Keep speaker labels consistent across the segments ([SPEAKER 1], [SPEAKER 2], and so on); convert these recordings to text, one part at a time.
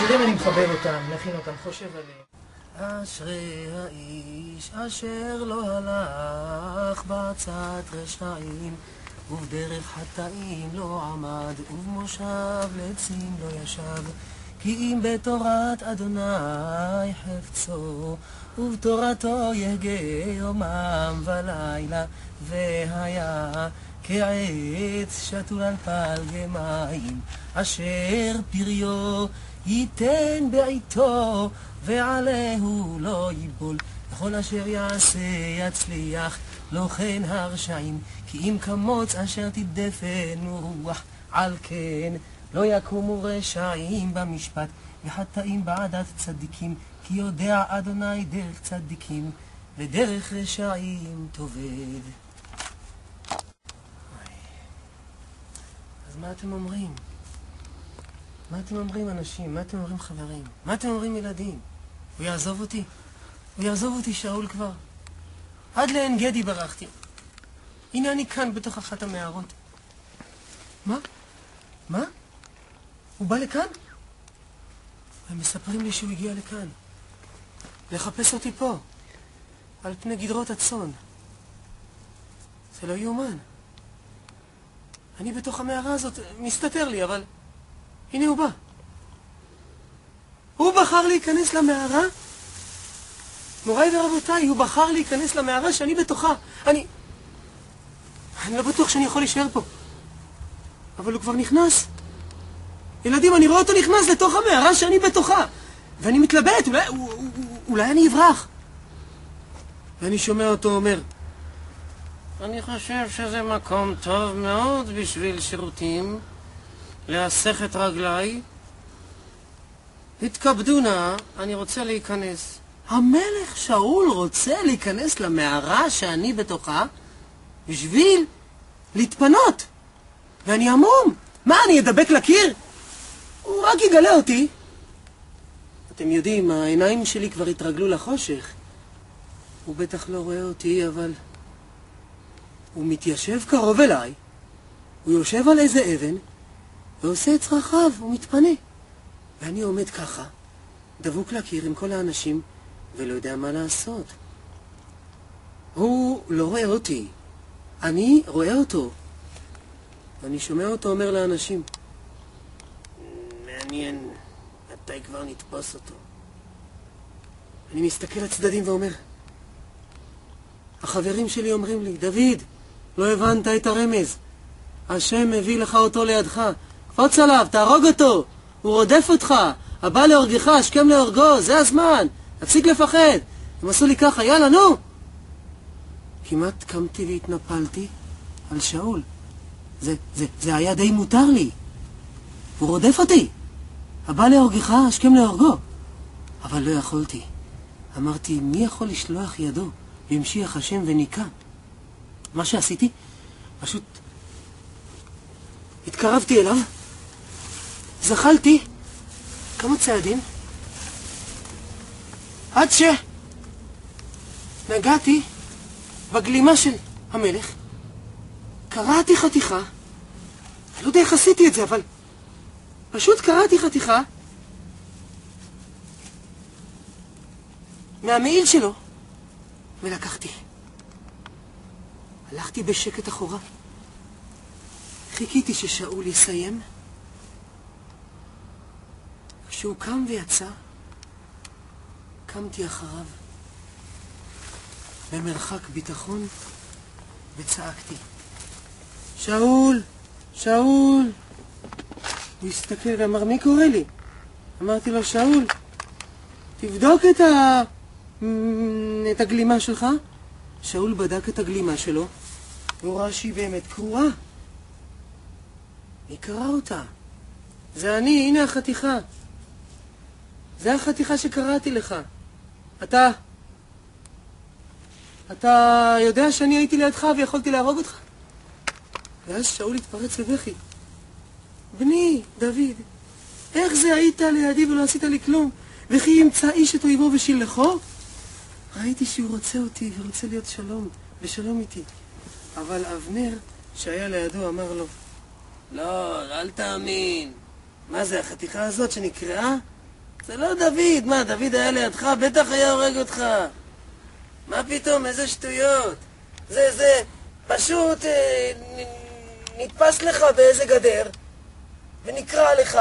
[SPEAKER 1] יודעים, אני מחבר אותם, נכין אותם, חושב עליהם. אשרי האיש אשר לא הלך בעצת רשעים, ובדרך חטאים לא עמד, ובמושב לצים לא ישב. כי אם בתורת אדוני חפצו, ובתורתו יהגה יומם ולילה, והיה כעץ שתול על פלגי מים, אשר פריו ייתן בעיתו, ועליהו לא ייבול. בכל אשר יעשה יצליח, לא כן הרשעים. כי אם כמוץ אשר תדפנו רוח, על כן לא יקומו רשעים במשפט, וחטאים בעדת צדיקים. כי יודע אדוני דרך צדיקים, ודרך רשעים תאבד. אז מה אתם אומרים? מה אתם אומרים אנשים? מה אתם אומרים חברים? מה אתם אומרים ילדים? הוא יעזוב אותי? הוא יעזוב אותי שאול כבר? עד לעין גדי ברחתי. הנה אני כאן בתוך אחת המערות. מה? מה? הוא בא לכאן? הם מספרים לי שהוא הגיע לכאן. לחפש אותי פה. על פני גדרות הצאן. זה לא יאומן. אני בתוך המערה הזאת, מסתתר לי, אבל הנה הוא בא. הוא בחר להיכנס למערה? מוריי ורבותיי, הוא בחר להיכנס למערה שאני בתוכה. אני לא בטוח שאני יכול להישאר פה. אבל הוא כבר נכנס. ילדים, אני רואה אותו נכנס לתוך המערה שאני בתוכה. ואני מתלבט, אולי אני אברח. ואני שומע אותו אומר, אני חושב שזה מקום טוב מאוד בשביל שירותים, להסך את רגליי. התכבדו נא, אני רוצה להיכנס. המלך שאול רוצה להיכנס למערה שאני בתוכה בשביל להתפנות. ואני המום. מה, אני אדבק לקיר? הוא רק יגלה אותי. אתם יודעים, העיניים שלי כבר התרגלו לחושך. הוא בטח לא רואה אותי, אבל הוא מתיישב קרוב אליי. הוא יושב על איזה אבן ועושה את צרכיו, הוא מתפנה. ואני עומד ככה, דבוק לקיר עם כל האנשים, ולא יודע מה לעשות. הוא לא רואה אותי, אני רואה אותו. ואני שומע אותו אומר לאנשים, מעניין, מתי כבר נתפוס אותו. אני מסתכל לצדדים ואומר, החברים שלי אומרים לי, דוד, לא הבנת את הרמז. השם מביא לך אותו לידך. קפוץ עליו, תהרוג אותו. הוא רודף אותך. הבא להורגך, השכם להורגו. זה הזמן. תפסיק לפחד. הם עשו לי ככה, יאללה, נו. כמעט קמתי והתנפלתי על שאול. זה היה די מותר לי. הוא רודף אותי. הבא להורגך, השכם להורגו. אבל לא יכולתי. אמרתי, מי יכול לשלוח ידו והמשיח השם וניקה? מה שעשיתי, פשוט התקרבתי אליו, זחלתי כמה צעדים, עד שנגעתי בגלימה של המלך, קראתי חתיכה, אני לא יודע איך עשיתי את זה, אבל פשוט קראתי חתיכה מהמעיל שלו, ולקחתי. הלכתי בשקט אחורה. חיכיתי ששאול יסיים. כשהוא קם ויצא, קמתי אחריו. במרחק ביטחון, וצעקתי, שאול! שאול! הוא הסתכל ואמר, מי קורא לי? אמרתי לו, שאול, תבדוק את הגלימה שלך. שאול בדק את הגלימה שלו, והוא ראה שהיא באמת קרועה. מי קרא אותה? זה אני, הנה החתיכה. זה החתיכה שקראתי לך. אתה יודע שאני הייתי לידך ויכולתי להרוג אותך? ואז שאול התפרץ לבכי. בני, דוד, איך זה היית לידי ולא עשית לי כלום? וכי ימצא איש את אויבו ושילחו? ראיתי שהוא רוצה אותי ורוצה להיות בשלום איתי. אבל אבנר שהיה לידו אמר לו, לא, אל תאמין. מה זה, החתיכה הזאת שנקראה? זה לא דוד. מה, דוד היה לידך? בטח היה הורג אותך. מה פתאום? איזה שטויות. זה פשוט נתפס לך באיזה גדר, ונקרא לך,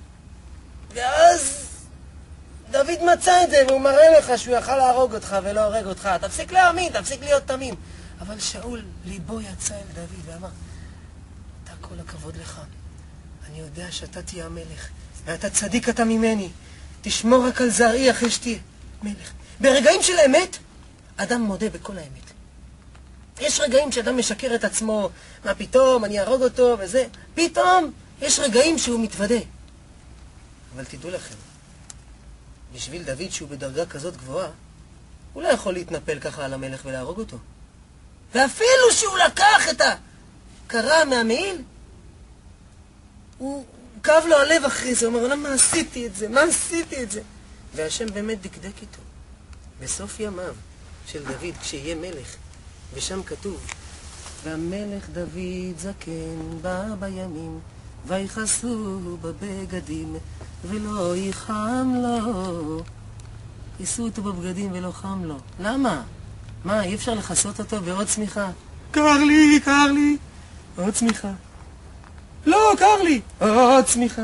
[SPEAKER 1] ואז דוד מצא את זה, והוא מראה לך שהוא יכל להרוג אותך ולא הורג אותך. תפסיק להאמין, תפסיק להיות תמים. אבל שאול, ליבו יצא אל דוד ואמר, אתה כל הכבוד לך. אני יודע שאתה תהיה המלך, ואתה צדיק אתה ממני. תשמור רק על זרעי אחרי שתהיה מלך. ברגעים של אמת, אדם מודה בכל האמת. יש רגעים שאדם משקר את עצמו, מה פתאום, אני ארוג אותו וזה. פתאום יש רגעים שהוא מתוודה. אבל תדעו לכם, בשביל דוד שהוא בדרגה כזאת גבוהה, הוא לא יכול להתנפל ככה על המלך ולהרוג אותו. ואפילו שהוא לקח את הקרה מהמעיל, הוא כאב לו הלב אחרי זה, הוא אומר, למה עשיתי את זה? מה עשיתי את זה? והשם באמת דקדק איתו. בסוף ימיו של דוד, כשיהיה מלך, ושם כתוב, והמלך דוד זקן בא בימים, ויכסו בבגדים, ולא יחם לו. כיסו אותו בבגדים ולא חם לו. למה? מה, אי אפשר לחסות אותו בעוד צמיחה? קר לי, קר לי. עוד צמיחה. לא, קר לי. עוד צמיחה.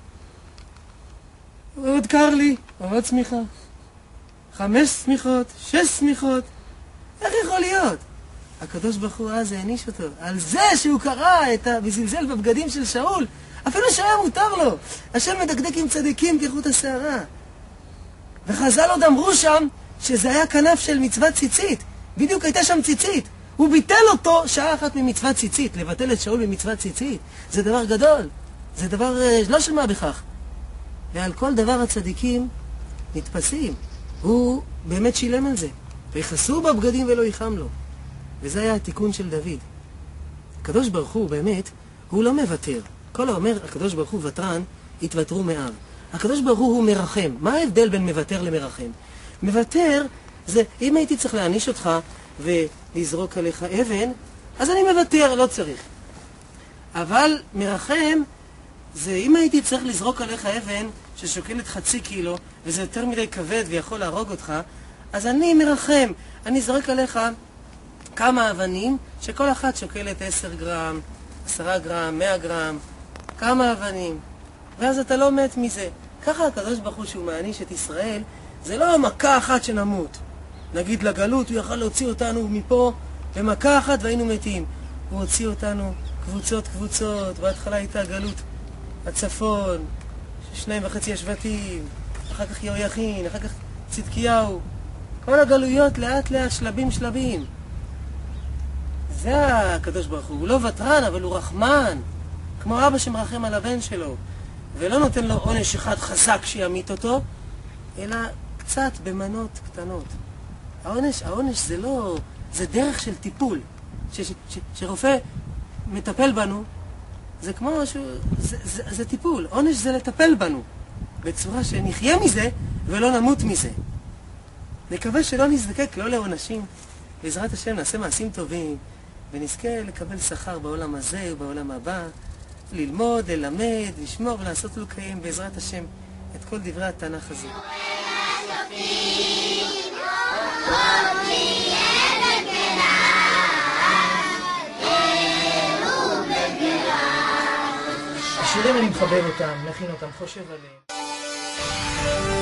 [SPEAKER 1] עוד קר לי. עוד צמיחה. 5 צמיחות, 6 צמיחות. איך יכול להיות? הקדוש ברוך הוא אז העניש אותו על זה שהוא קרא וזלזל בבגדים של שאול, אפילו שהיה מותר לו. השם מדקדק עם צדיקים כחוט השערה. וחז"ל עוד אמרו שם שזה היה כנף של מצוות ציצית. בדיוק הייתה שם ציצית. הוא ביטל אותו שעה אחת ממצוות ציצית. לבטל את שאול במצוות ציצית זה דבר גדול, זה דבר לא של מה בכך. ועל כל דבר הצדיקים נתפסים. הוא באמת שילם על זה. ויחסו בבגדים ולא יחם לו. וזה היה התיקון של דוד. הקדוש ברוך הוא באמת, הוא לא מוותר. כל האומר, הקדוש ברוך הוא ותרן, התוותרו מאב. הקדוש ברוך הוא מרחם. מה ההבדל בין מוותר למרחם? מוותר זה, אם הייתי צריך להעניש אותך ולזרוק עליך אבן, אז אני מוותר, לא צריך. אבל מרחם זה, אם הייתי צריך לזרוק עליך אבן ששוקלת 0.5 קילו, וזה יותר מדי כבד ויכול להרוג אותך, אז אני מרחם. אני זורק עליך כמה אבנים שכל אחת שוקלת 10 גרם, 10 גרם, 100 גרם, כמה אבנים. ואז אתה לא מת מזה. ככה הקדוש ברוך הוא שהוא מעניש את ישראל, זה לא מכה אחת שנמות. נגיד לגלות, הוא יכל להוציא אותנו מפה במכה אחת והיינו מתים. הוא הוציא אותנו קבוצות קבוצות, בהתחלה הייתה גלות הצפון, 2.5 השבטים, אחר כך יהויכין, אחר כך צדקיהו. כל הגלויות לאט לאט, שלבים שלבים. זה הקדוש ברוך הוא. הוא לא ותרן, אבל הוא רחמן. כמו אבא שמרחם על הבן שלו. ולא נותן לו עונש אחד חזק שימית אותו, אלא קצת במנות קטנות. העונש זה לא, זה דרך של טיפול. שרופא מטפל בנו, זה כמו משהו, זה טיפול. עונש זה לטפל בנו, בצורה שנחיה מזה ולא נמות מזה. נקווה שלא נזדקק לא לעונשים. בעזרת השם נעשה מעשים טובים, ונזכה לקבל שכר בעולם הזה ובעולם הבא, ללמוד, ללמד, לשמור ולעשות ולקיים בעזרת השם את כל דברי התנ"ך הזה. השירים אני מחבר אותם, מכין אותם, חושב עליהם.